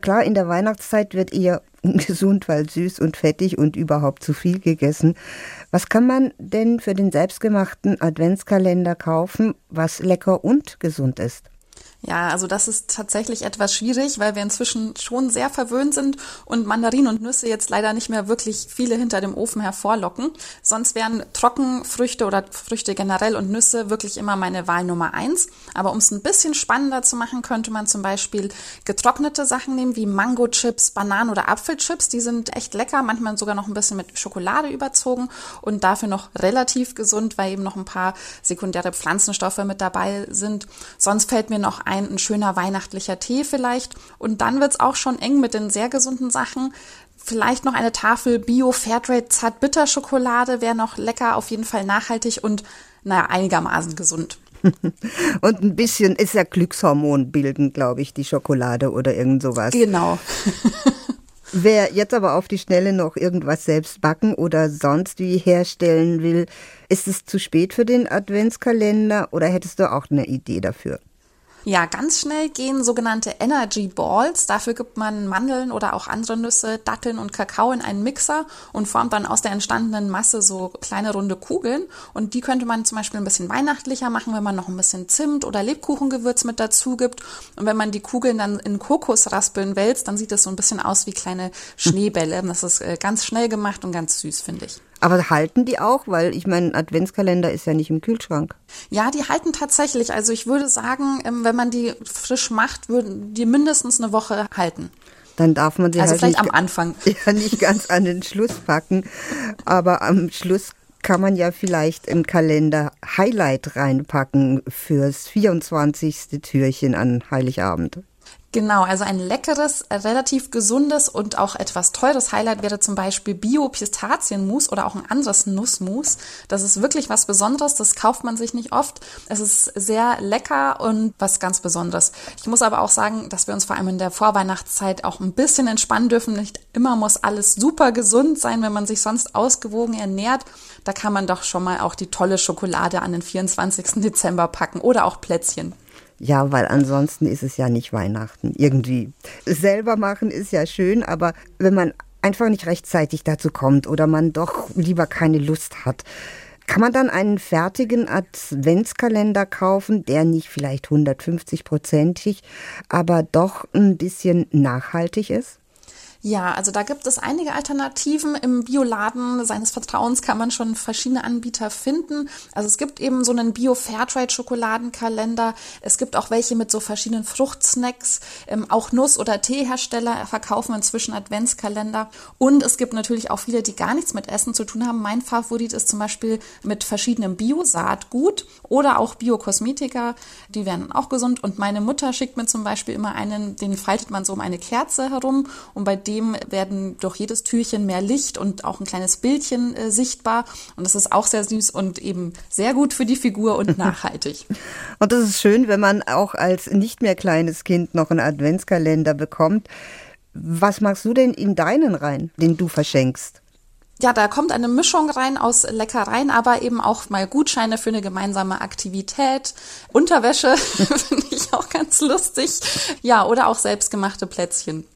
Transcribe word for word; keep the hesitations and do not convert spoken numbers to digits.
klar, in der Weihnachtszeit wird eher ungesund, weil süß und fettig und überhaupt zu viel gegessen. Was kann man denn für den selbstgemachten Adventskalender kaufen, was lecker und gesund ist? Ja, also das ist tatsächlich etwas schwierig, weil wir inzwischen schon sehr verwöhnt sind und Mandarinen und Nüsse jetzt leider nicht mehr wirklich viele hinter dem Ofen hervorlocken. Sonst wären Trockenfrüchte oder Früchte generell und Nüsse wirklich immer meine Wahl Nummer eins. Aber um es ein bisschen spannender zu machen, könnte man zum Beispiel getrocknete Sachen nehmen, wie Mango-Chips, Bananen- oder Apfelchips. Die sind echt lecker, manchmal sogar noch ein bisschen mit Schokolade überzogen und dafür noch relativ gesund, weil eben noch ein paar sekundäre Pflanzenstoffe mit dabei sind. Sonst fällt mir noch ein, ein schöner weihnachtlicher Tee vielleicht. Und dann wird's auch schon eng mit den sehr gesunden Sachen. Vielleicht noch eine Tafel Bio-Fairtrade Zartbitterschokolade wäre noch lecker, auf jeden Fall nachhaltig und naja, einigermaßen gesund. Und ein bisschen ist ja Glückshormon bilden, glaube ich, die Schokolade oder irgend sowas. Genau. Wer jetzt aber auf die Schnelle noch irgendwas selbst backen oder sonst wie herstellen will, ist es zu spät für den Adventskalender oder hättest du auch eine Idee dafür? Ja, ganz schnell gehen sogenannte Energy Balls. Dafür gibt man Mandeln oder auch andere Nüsse, Datteln und Kakao in einen Mixer und formt dann aus der entstandenen Masse so kleine runde Kugeln. Und die könnte man zum Beispiel ein bisschen weihnachtlicher machen, wenn man noch ein bisschen Zimt oder Lebkuchengewürz mit dazu gibt. Und wenn man die Kugeln dann in Kokosraspeln wälzt, dann sieht das so ein bisschen aus wie kleine Schneebälle. Das ist ganz schnell gemacht und ganz süß, finde ich. Aber halten die auch? Weil ich meine, Adventskalender ist ja nicht im Kühlschrank. Ja, die halten tatsächlich. Also ich würde sagen, wenn man die frisch macht, würden die mindestens eine Woche halten. Dann darf man sie also halt vielleicht nicht, am Anfang. Ja, nicht ganz an den Schluss packen. Aber am Schluss kann man ja vielleicht im Kalender Highlight reinpacken fürs vierundzwanzigste Türchen an Heiligabend. Genau, also ein leckeres, relativ gesundes und auch etwas teures Highlight wäre zum Beispiel Bio-Pistazienmus oder auch ein anderes Nussmus. Das ist wirklich was Besonderes, das kauft man sich nicht oft. Es ist sehr lecker und was ganz Besonderes. Ich muss aber auch sagen, dass wir uns vor allem in der Vorweihnachtszeit auch ein bisschen entspannen dürfen. Nicht immer muss alles super gesund sein, wenn man sich sonst ausgewogen ernährt. Da kann man doch schon mal auch die tolle Schokolade an den vierundzwanzigsten Dezember packen oder auch Plätzchen. Ja, weil ansonsten ist es ja nicht Weihnachten. Irgendwie selber machen ist ja schön, aber wenn man einfach nicht rechtzeitig dazu kommt oder man doch lieber keine Lust hat, kann man dann einen fertigen Adventskalender kaufen, der nicht vielleicht hundertfünfzig-prozentig, aber doch ein bisschen nachhaltig ist? Ja, also da gibt es einige Alternativen. Im Bioladen seines Vertrauens kann man schon verschiedene Anbieter finden. Also es gibt eben so einen Bio-Fairtrade-Schokoladenkalender. Es gibt auch welche mit so verschiedenen Fruchtsnacks. Ähm, auch Nuss- oder Teehersteller verkaufen inzwischen Adventskalender. Und es gibt natürlich auch viele, die gar nichts mit Essen zu tun haben. Mein Favorit ist zum Beispiel mit verschiedenem Bio-Saatgut oder auch Bio-Kosmetika. Die wären auch gesund. Und meine Mutter schickt mir zum Beispiel immer einen, den faltet man so um eine Kerze herum. Und bei dem werden durch jedes Türchen mehr Licht und auch ein kleines Bildchen äh, sichtbar. Und das ist auch sehr süß und eben sehr gut für die Figur und nachhaltig. Und das ist schön, wenn man auch als nicht mehr kleines Kind noch einen Adventskalender bekommt. Was machst du denn in deinen rein, den du verschenkst? Ja, da kommt eine Mischung rein aus Leckereien, aber eben auch mal Gutscheine für eine gemeinsame Aktivität. Unterwäsche finde ich auch ganz lustig. Ja, oder auch selbstgemachte Plätzchen.